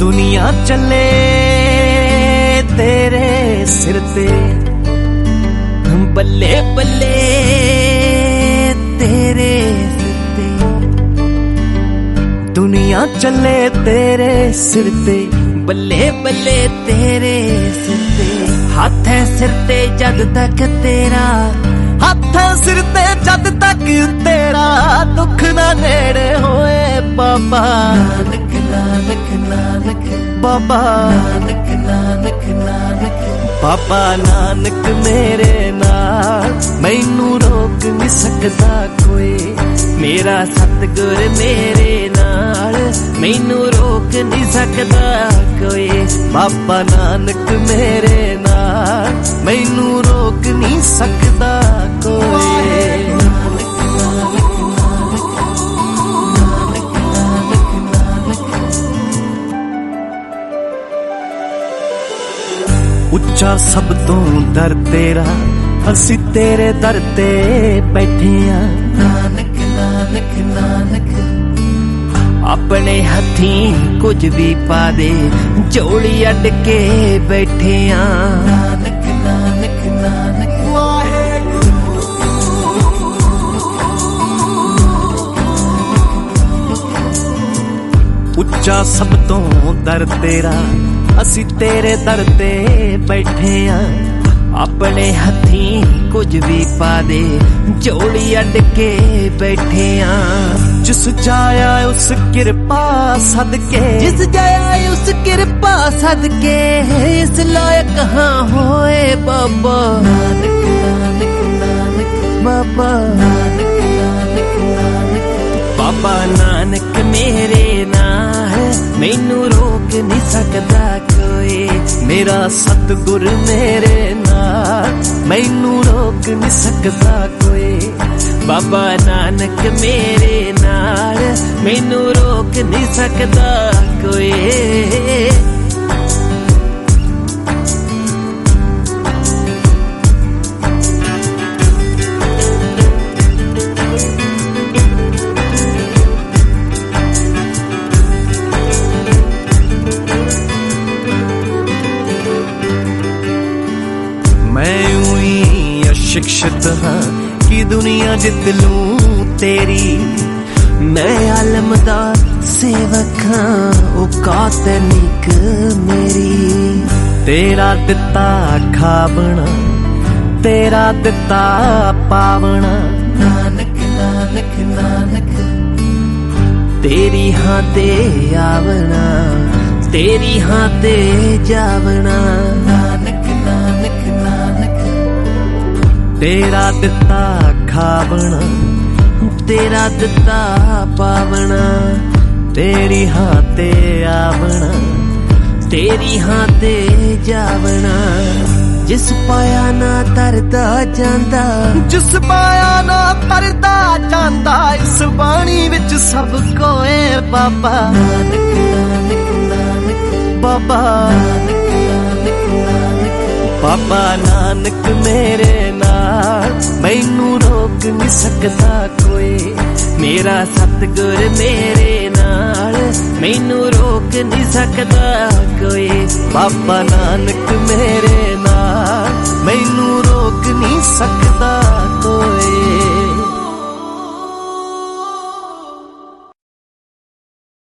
दुनिया चले तेरे सिर ते, बल्ले बल्ले तेरे सिर ते। दुनिया चले तेरे सिर ते, बल्ले बल्ले तेरे सिर ते। हाथ है सिर ते जद तक तेरा, हाथ है सिर ते जद तक तेरा, दुख ना नेड़े होए बाबा नानक नानक नानक, बाबा नानक नानक नानक। बाबा नानक मेरे नाल मैनू रोक नहीं सकता कोई, मेरा सतगुर मेरे नाल मैनू रोक नहीं सकता कोई। बाबा नानक मेरे नाल मैनू रोक नहीं सकता कोई। उच्चा सब तो दर तेरा, असी तेरे दर ते बैठे आ नानक नानक नानक। अपने हथी कुछ भी पा दे, झोली अड के बैठे आ नानक नानक नानक। उच्चा सब तो दर तेरा, असी तेरे दर ते बैठे आ। अपने हथी कुछ भी पा दे, झोली अड के बैठे आ। जिस जाया उस कृपा सदके, जिस जाया उस कृपा सदके, इस लायक कहाँ होए बाबा नानक नानक नानक, बाबा नानक नानक नानक। बाबा नानक मेरे नाल मैनू रोक नहीं सकता कोई, मेरा सतगुर मेरे नाल मैनू रोक नहीं सकता कोई। बाबा नानक मेरे नाल मैनू रोक नहीं सकता कोई। शिक्षित हाँ कि दुनिया जित लूं तेरी, मैं आलमदार सेवक हाँ औकात निक मेरी। तेरा दिता खावना, तेरा दिता पावना नानक नानक नानक। तेरी हाँ ते आवना, तेरी हाँ ते जावना नानक नानक नानक। तेरा दिता खावना, तेरा दिता पावना, तेरी हाँ ते आवना, तेरी हाँ ते जावना। जिस पाया ना तरदा जांदा, जिस पाया ना तरदा जांदा, इस बाणी विच सब कोए बाबा नानक नानक नानक, बाबा नानक नानक नानक। बाबा नानक मेरे नाल मैनू रोक नहीं सकता कोई, मेरा सतगुर मेरे नाल मैनू रोक नहीं सकता कोई। बाबा नानक